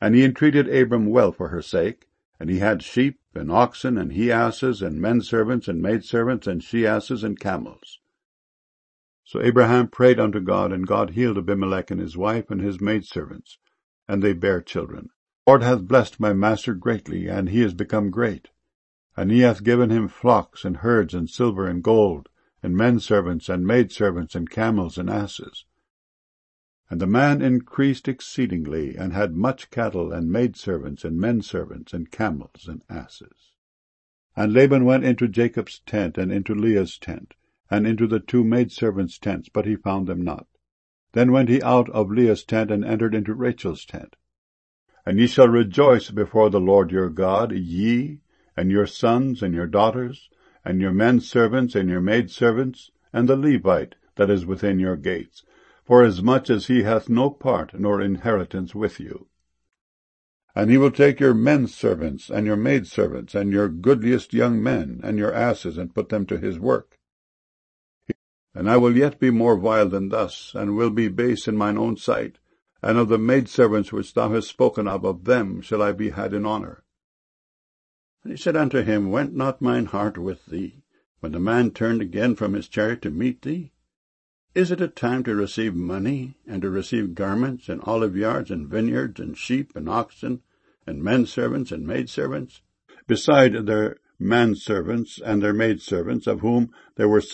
And he entreated Abram well for her sake, and he had sheep, and oxen, and he-asses, and men-servants, and maidservants, and she-asses, and camels. So Abraham prayed unto God, and God healed Abimelech and his wife and his maidservants, and they bare children. The Lord hath blessed my master greatly, and he is become great. And he hath given him flocks, and herds, and silver, and gold, and men-servants, and maidservants, and camels, and asses. And the man increased exceedingly, and had much cattle, and maidservants, and men-servants, and camels, and asses. And Laban went into Jacob's tent, and into Leah's tent, and into the two maidservants' tents, but he found them not. Then went he out of Leah's tent, and entered into Rachel's tent. And ye shall rejoice before the Lord your God, ye, and your sons, and your daughters, and your men-servants, and your maidservants, and the Levite that is within your gates, forasmuch as he hath no part nor inheritance with you. And he will take your men-servants, and your maidservants, and your goodliest young men, and your asses, and put them to his work. And I will yet be more vile than thus, and will be base in mine own sight, and of the maidservants which thou hast spoken of them shall I be had in honour. And he said unto him, Went not mine heart with thee, when the man turned again from his chariot to meet thee? Is it a time to receive money, and to receive garments, and oliveyards, and vineyards, and sheep, and oxen, and men-servants, and maidservants, beside their manservants and their maidservants, of whom there were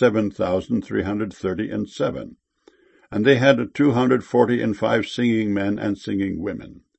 7,337, and they had 245 singing men and singing women.